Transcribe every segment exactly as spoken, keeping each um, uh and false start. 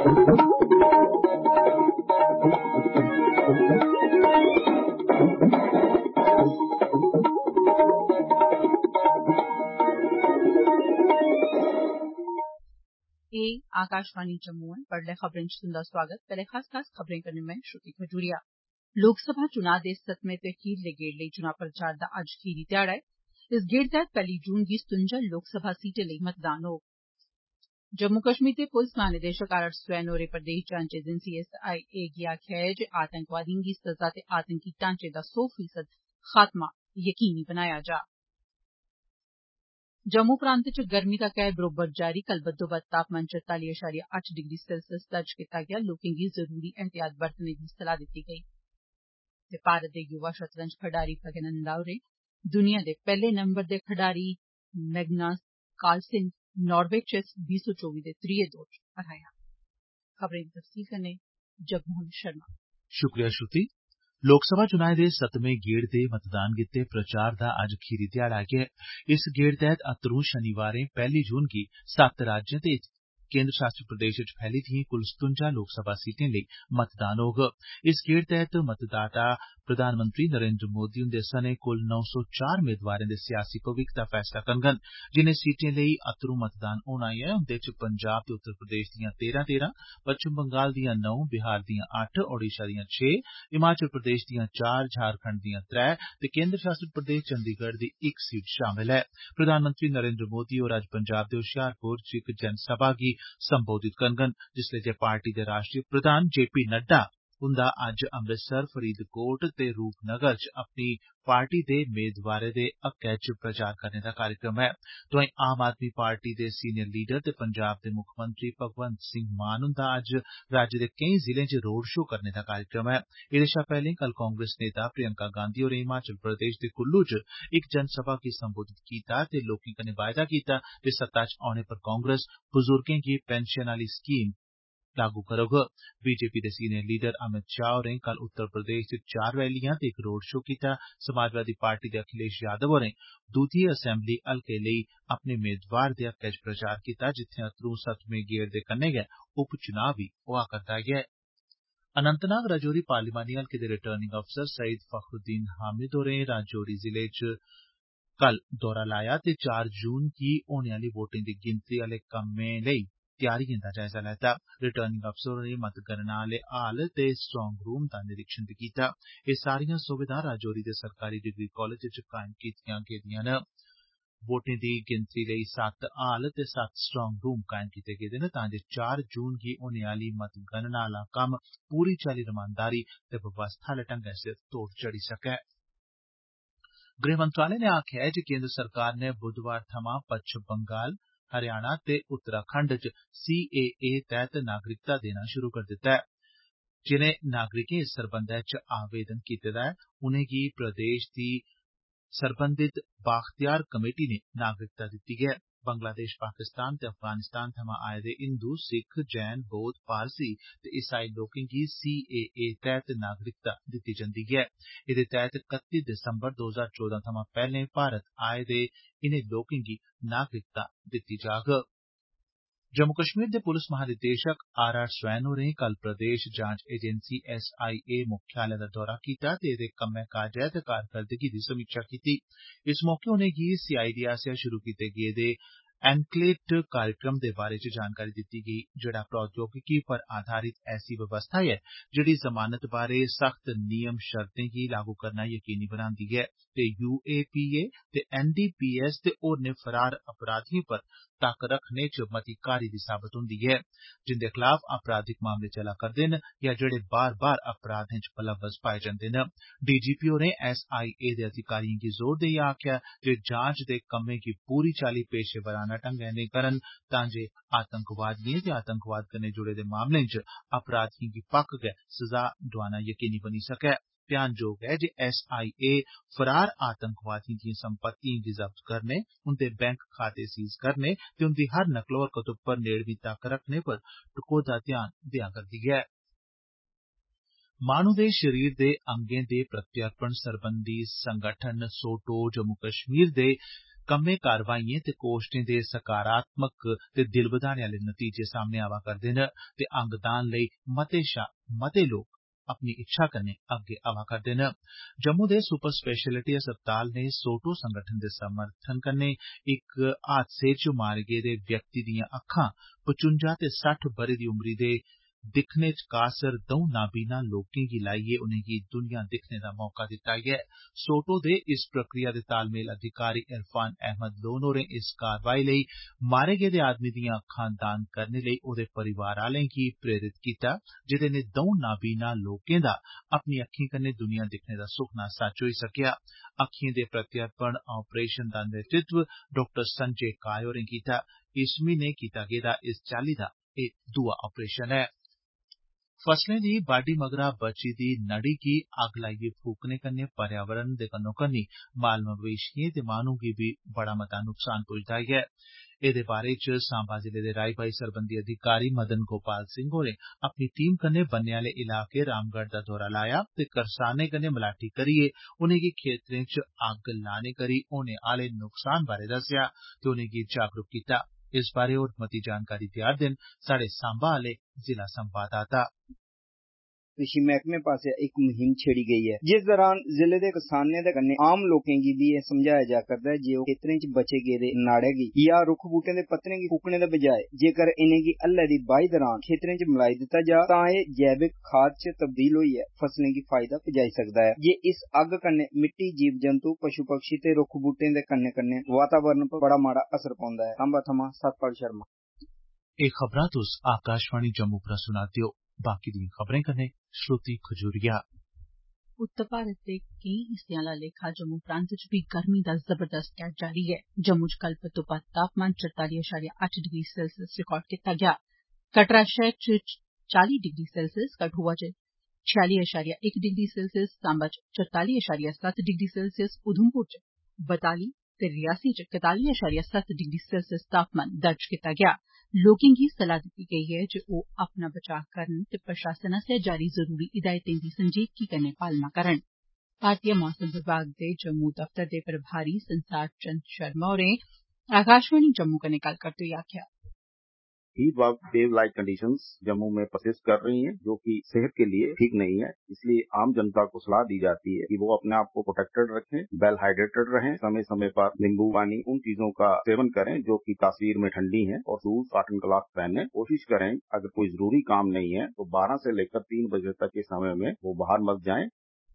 आकाशवाणी जम्मू बडलै खबरें च तुंदा स्वागत पैह्ले खास खास खबरें कन्नै में श्रुति खजूरिया। लोकसभा चुनां दे सतमें ते खीरले गेड़ लेई चुनां प्रचार दा अज्ज खीरी ध्याड़ा ऐ। इस गेड़ तैह्त पैह्ली जून गी सतुंजा लोकसभा सीटें लेई मतदान होग। जम्मू कश्मीर दे पुलस महानिदेशक आर आर स्वैन होरें प्रदेश जांच एजेंसी एस आई ए गी आखेआ ऐ जे आतंकवादिएं गी सजा ते आतंकी ढांचे दा सौ फीसद खात्मा यकीनी बनाया जा। जम्मू प्रांत च गर्मी दा कहर बरोबर जारी कल बद्धोबद्ध तापमान चरताली अशारिया अट्ठ डिग्री सेल्सियस दर्ज कीता गेआ। लोकें गी जरूरी एहतियात बरतने दी सलाह दित्ती गेई। ते भारत दे युवा शतरंज खडारी प्रज्ञानंदा होरें दुनिया दे पैह्ले नंबर दे खडारी मैगनस कार्लसन नार्वे चेस बीह् सौ चौबी दे त्रीये दौर च हराया। खबरें दी तफसील कन्नै जगमोहन शर्मा। शुक्रिया श्रुति। लोकसभा चुनाएं दे सतमें गेड़ दे मतदान गित्तै प्रचार दा अज्ज खीरी ध्याड़ा ऐ। इस गेड़ तैह्त अत्तरूं शनिवारें पैह्ली जून गी सत्त राज्यें ते केन्द्र शासित प्रदेश च फैली दिएं कुल सतुंजा लोकसभा सीटें लेई मतदान होग। इस गेड़ तैह्त मतदाता प्रधानमंत्री नरेन्द्र मोदी हुन्दे सने कुल नौ सौ चार मेदवारें दे सियासी भविक्ख दा फैसला करङन। जिनें सीटें लेई अत्तरूं मतदान होना ऐ उन्दे च पंजाब ते उत्तर प्रदेश दियां तेरां तेरां, पच्छम बंगाल दियां नौ, बिहार दियां अट्ठ, ओडिशा दियां छे, हिमाचल प्रदेश दियां चार, झारखंड दियां त्रै ते केन्द्र शासित प्रदेश चंडीगढ़ दी इक सीट शामल ऐ। प्रधानमंत्री नरेन्द्र मोदी होर अज्ज पंजाब दे होशियारपुर च इक जनसभा गी संबोधित करङन, जिसलै जे पार्टी दे राष्ट्रीय प्रधान जे पी नड्डा हुन्दा अज्ज अमृतसर, फरीदकोट ते रूपनगर च अपनी पार्टी दे मेदवारें दे हक्कै च प्रचार करने दा कार्यक्रम ऐ। तोआईं आम आदमी पार्टी दे सीनियर लीडर ते पंजाब दे मुक्खमंत्री भगवंत सिंह मान हुन्दा अज्ज राज्य दे केई जिलें च रोड शो करने दा कार्यक्रम ऐ। एह्दे शा पैह्ले कल कांग्रेस नेता प्रियंका गांधी होरें हिमाचल प्रदेश दे कुल्लू च इक जनसभा गी संबोधित कीता ते लोकें कन्नै वायदा कीता जे सत्ता च औने पर कांग्रेस बुजुर्गें गी पेंशन आली स्कीम लागू करोग। बीजेपी दे सीनियर लीडर अमित शाह होरें कल उत्तर प्रदेश च चार रैलियां ते इक रोड शो कीता। समाजवादी पार्टी दे अखिलेश यादव होरें दूधी असैम्बली हलके लेई अपने मेदवार दे हक्कै च प्रचार कीता, जित्थें अत्तरूं सतमें गेड़ दे कन्नै गै उपचुनाव बी होआ करदा ऐ। अनंतनाग राजौरी पार्लिमानी हलके दे रिटर्निंग अफसर सईद फखरुद्दीन हामिद होरें राजौरी जिले च कल दौरा लाया ते चार जून गी होने आली वोटें दी गिनतरी आले कम्में लेई त्यारिएं दा जायजा लैता। रिटर्निंग अफसर होरें मतगणना आले हाल ते स्ट्रांग रूम दा निरीक्षण बी कीता। एह् सारियां सुविधां राजौरी दे सरकारी डिग्री कालेज च कायम कीतियां गेदियां न। वोटें दी गिनतरी लेई सत्त हाल ते सत्त स्ट्रांग रूम कायम कीते गेदे न, तां जे चार जून गी होने आली मतगणना आला कम्म पूरी चाल्ली रमानदारी ते व्यवस्था आले ढंगै सिर तोड़ चढ़ी सकै। गृह मंत्रालय नै आखेआ ऐ जे केन्द्र सरकार ने बुधवार थमां पच्छम बंगाल, हरियाणा ते उत्तराखंड च सी ए ए तैह्त नागरिकता देना शुरू करी दित्ता ऐ। जिनें नागरिकें इस सरबंधै च आवेदन कीते दा ऐ, उनेंगी प्रदेश दी सरबंधित बाख्तियार कमेटी ने नागरिकता दित्ती ऐ। बंगलादेश, पाकिस्तान ते अफगानिस्तान थमां आए दे हिंदू, सिख, जैन, बौद्ध, पारसी ते ईसाई लोकें गी सी ए ए तैह्त नागरिकता दित्ती जंदी ऐ। एह्दे तैह्त कत्ती दिसंबर दो ज्हार चौदां थमां पैह्ले भारत आए दे इनें लोकें गी नागरिकता दित्ती जाग। जम्मू कश्मीर दे पुलस महानिदेशक आर आर स्वैन होरें कल प्रदेश जांच एजेंसी एस आई ए मुख्यालय दा दौरा कीता ते एह्दे कम्मै काजै ते कारकरदगी दी समीक्षा कीती। इस मौके उनेंगी सी आई डी आसेआ शुरू कीते गेदे एनक्लेट कार्यक्रम दे बारे च जानकारी दित्ती गेई, जेह्ड़ा प्रौद्योगिकी पर आधारित ऐसी व्यवस्था ऐ जेह्ड़ी जमानत बारे सख्त नियम शर्तें गी लागू करना यकीनी बनांदी ऐ ते यू ए पी ए ते एन डी पी एस ते होरनें फरार अपराधिएं पर तक्क रखने च मती कारी दी साबत हुंदी ऐ, जिंदे खलाफ आपराधिक मामले चला करदे न या जेह्ड़े बार बार अपराधें च मुलव्वस पाए जंदे न। डी जी पी होरें एस आई ए दे अधिकारिएं गी जोर देइयै आखेआ जे जांच दे कम्में गी पूरी चाल्ली पेशेवराना ढंगै नै करन, तां जे आतंकवादिएं ते आतंकवाद कन्नै जुड़े दे मामलें च अपराधिएं गी पक्क गै सजा दोआना यकीनी बनी सकै। ध्यानजोग ऐ जे एस आई ए फरार आतंकवादिएं दिएं संपत्तिएं गी जब्त करने, उंदे बैंक खाते सीज करने ते उंदी हर नकलो हरकत उप्पर नेड़मी तक्क रखने पर टकोह्दा ध्यान देआ करदी ऐ। माह्नू दे शरीर दे अंगें दे प्रत्यार्पण सरबंधी संगठन सोटो जम्मू कश्मीर दे कम्में कारवाइएं ते कोश्टें दे सकारात्मक ते दिल बधाने आले नतीजे सामने आवा करदे न ते अंगदान लेई मते शा मते लोक अपनी इच्छा कन्नै अग्गे आवा करदे न। जम्मू दे सुपर स्पेशलिटी अस्पताल ने सोटो संगठन दे समर्थन कन्नै इक हादसे च मारे गेदे व्यक्ति दियां अक्खां पचुंजा ते सट्ठ ब'रे दी उमरी दे दिक्खने च कासर द'ऊं नाबीना लोकें गी लाइयै उनेंगी दुनिया दिक्खने दा मौका दित्ता ऐ। सोटो दे इस प्रक्रिया दे तालमेल अधिकारी इरफान अहमद लोन होरें इस कारवाई लेई मारे गेदे आदमी दियां अक्खां दान करने लेई ओदे परिवार आलें गी प्रेरित कीता, जेदे नै द'ऊं नाबीना लोकें दा अपनी अक्खीं कन्नै दुनिया दिक्खने दा सुखना सच होई सकेआ। अक्खिएं दे प्रत्यर्पण ऑपरेशन दा नेतृत्व डाक्टर संजय काय होरें कीता। इस म्हीने कीता गेदा इस चाल्ली दा एह् दूआ ऑपरेशन ऐ। फसलें दी बाड्डी मगरा बची दी नड़ी गी अग्ग लाइयै फूकने कन्नै पर्यावरण दे कन्नो-कन्नी माल मवेशिएं ते माहनू गी बी बड़ा मता नुकसान पुजदा ऐ। एदे बारे च सांबा जिले दे राई बाई सरबंधी अधिकारी मदन गोपाल सिंह होरें अपनी टीम कन्नै बन्ने आले इलाके रामगढ़ दा दौरा लाया ते करसानें कन्नै मलाटी करियै उनेंगी खेतरें च अग्ग लाने करी होने आले नुकसान बारै दस्सेआ ते उनेंगी जागरूक कीता। इस बारै होर मती जानकारी देआ रदे न साढ़े सांबा आले जिला संवाददाता। कृषि महकमे पासेआ इक मुहिम छेड़ी गेई है, जिस दौरान जिले दे किसानें दे कन्नै आम लोकें गी बी एह् समझाया जा करदा ऐ जे ओह् खेतरें च बचे गेदे नाड़े गी या रुक्ख बूटें दे पत्तरें गी फूकने दे बजाय जेकर इनेंगी हल्लै दी बाही दौरान खेतरें च मलाई दित्ता जा तां एह् जैविक खाद च तब्दील होइयै फसलें गी फायदा पजाई सकदा है। जे इस अग्ग कन्नै मिट्टी, जीव जंतु, पशु पक्षी ते रुक्ख बूटें दे कन्नै कन्नै वातावरण पर बड़ा माड़ा असर पौंदा है। सांबा थमां सतपाल शर्मा। एह् खबरां तुस आकाशवाणी जम्मू परा सुना दे ओ। बाकी दियें खबरें कन्नै श्रुति खजूरिया। उत्तर भारत दे केई हिस्सें आला लेखा जम्मू प्रांत च बी गर्मी दा जबरदस्त कहर जारी ऐ। जम्मू च कल बद्दोबद्द तापमान चरताली अशारिया अट्ठ डिग्री सेल्सियस रिकार्ड कीता गेआ। कटरा शैहर च चाली डिग्री सेल्सियस, कठुआ च छियाली अशारिया इक डिग्री सेल्सियस, सांबा च चरताली अशारिया सत्त डिग्री सेल्सियस, उधमपुर च बताली ते रियासी च कताली अशारिया सत्त डिग्री सेल्सियस तापमान दर्ज कीता गेआ। लोकें गी सलाह दित्ती गेई ऐ जे ओह् अपना बचाव करन ते प्रशासन आस्सेआ जारी जरूरी हिदायतें दी संजीदगी कन्नै पालना करन। भारतीय मौसम विभाग दे जम्मू दफ्तर दे प्रभारी संसार चंद शर्मा होरें आकाशवाणी जम्मू कन्नै गल्ल करदे होई आक्खेआ, heat wave like conditions Jammu में परसिस्ट कर रही हैं, जो कि सेहत के लिए ठीक नहीं है। इसलिए आम जनता को सलाह दी जाती है कि वो अपने आप को प्रोटेक्टेड रखें, वेल हाइड्रेटेड रहें, समय समय पर नींबू पानी उन चीजों का सेवन करें जो कि तासीर में ठंडी हैं और शूज कॉटन ग्लव्स पहने। कोशिश करें अगर कोई जरूरी काम नहीं है तो बारह से लेकर तीन बजे तक के समय में वो बाहर मत जाएं।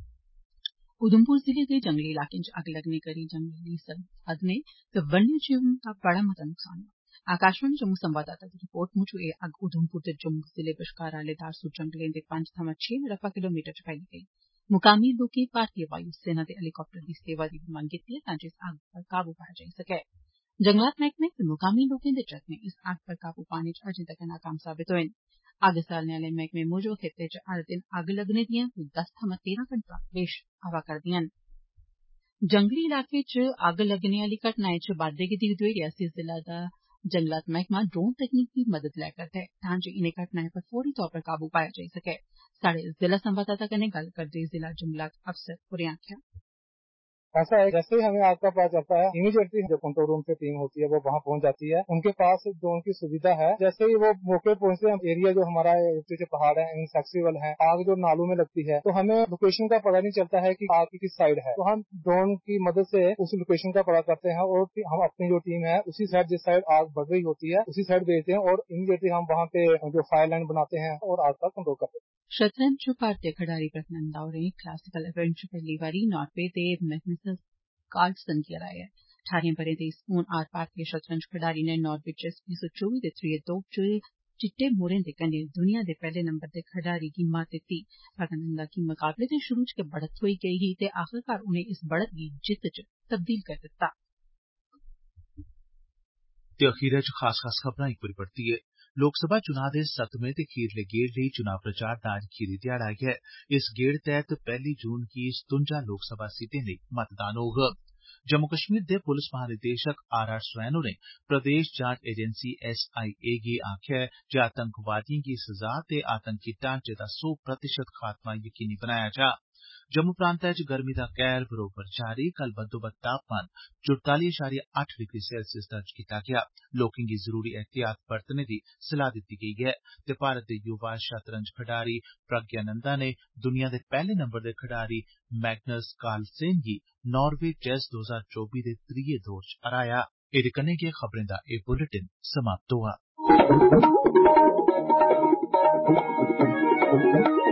उधमपुर जिले दे जंगली इलाकें च अग्ग लगने करी जंगली संसाधनें ते वन्य जीवन दा बड़ा मता नुकसान होआ। आकाशवाणी जम्मू संवाददाता दी रिपोर्ट मुजब एह् अग्ग उधमपुर ते जम्मू जिले बश्कार आले दारसू जंगलें दे पंज थमां छे रफा किलोमीटर च फैली गेई। मुकामी लोकें भारतीय वायु सेना दे हैलीकाप्टर दी सेवा दी मंग कीती ऐ तां जे इस अग्ग पर काबू पाया जाई सकै। जंगलात मैह्कमे ते मुकामी लोकें दे जतनें इस अग्ग पर काबू पाने च अजें तगर नाकाम साबत होए न। अग्ग सालने आले मैह्कमे मुजब खित्ते च हर दिन अग्ग लग्गने दियां कोई दस थमां तेरां घटनां पेश आवा करदियां न। जंगली इलाके च अग्ग लग्गने आली घटनाएं च बाद्दे गी दिक्खदे होई रियासी जिला दा जंगलात मैह्कमा ड्रोन तकनीक दी मदद लै करदा ऐ तां जे इनें घटनाएं पर फौरी तौर पर काबू पाया जाई सकै। साढ़े जिला संवाददाता कन्नै गल्ल करदे होई जिला जंगलात अफसर होरें आक्खेआ, ऐसा है जैसे ही हमें आग का पता चलता है इमीडिएटली जो कंट्रोल रूम से टीम होती है वो वहाँ पहुंच जाती है। उनके पास ड्रोन की सुविधा है। जैसे ही वो मौके पहुंचते हैं, एरिया जो हमारा जैसे पहाड़ है इनसेक्सिबल है, आग जो नालों में लगती है तो हमें लोकेशन का पता नहीं चलता है कि आग की किस साइड है। तो हम ड्रोन की मदद से उस लोकेशन का पता करते हैं और हम अपनी जो टीम है उसी साइड जिस साइड आग बढ़ रही होती है उसी साइड भेजते हैं और इमीडिएटली हम वहाँ पे जो फायर लाइन बनाते हैं और आग का कंट्रोल करते हैं। शतरंज च भारतीय खडारी प्रज्ञानंदा होरें क्लासिकल इवेंट च पैह्ली बारी नार्वे दे मैग्नस कार्लसन गी हराया ऐ। ठारें ब'रें दे इस होनहार भारतीय शतरंज खडारी ने नार्वे चेस उन्नी सौ चौबी दे त्रीये दौर च चिट्टे मोहरें दे कन्नै दुनिया दे पैह्ले नंबर दे खडारी गी मात दित्ती। प्रज्ञानंदा गी मकाबले दे शुरू च गै बढ़त थ्होई गेई ही ते आखरकार उनें इस बढ़त गी जित्त च तब्दील करी दित्ता। ते अखीरै च खास खास खबरां इक बारी परतियै। लोकसभा चुनां दे सतमें ते खीरले गेड़ लेई चुनां प्रचार दा अज्ज खीरी ध्याड़ा ऐ। इस गेड़ तैह्त पैह्ली जून गी सतुंजा लोकसभा सीटें लेई मतदान होग। जम्मू कश्मीर दे पुलस महानिदेशक आर आर स्वैन होरें प्रदेश जांच एजेंसी एस आई ए गी आखेआ ऐ जे आतंकवादिएं गी सजा ते आतंकी ढांचे दा सौ प्रतिशत खात्मा यकीनी बनाया जा। जम्मू प्रांतै च गर्मी दा कहर बरोबर जारी। कल बद्धोबद्ध तापमान चुरताली अशारिया अट्ठ डिग्री सेल्सियस दर्ज कीता गेआ। लोकें गी जरूरी एहतियात बरतने दी सलाह दित्ती गेई ऐ ते भारत दे युवा शतरंज खडारी प्रज्ञानंदा ने दुनिया दे पैहले नंबर दे खडारी मैग्नस कार्लसेन गी नार्वे चेस दो ज्हार चौबी दे त्रिये दौर च हराया। एदे कन्नै गै खबरें दा एह बुलेटिन समाप्त होआ।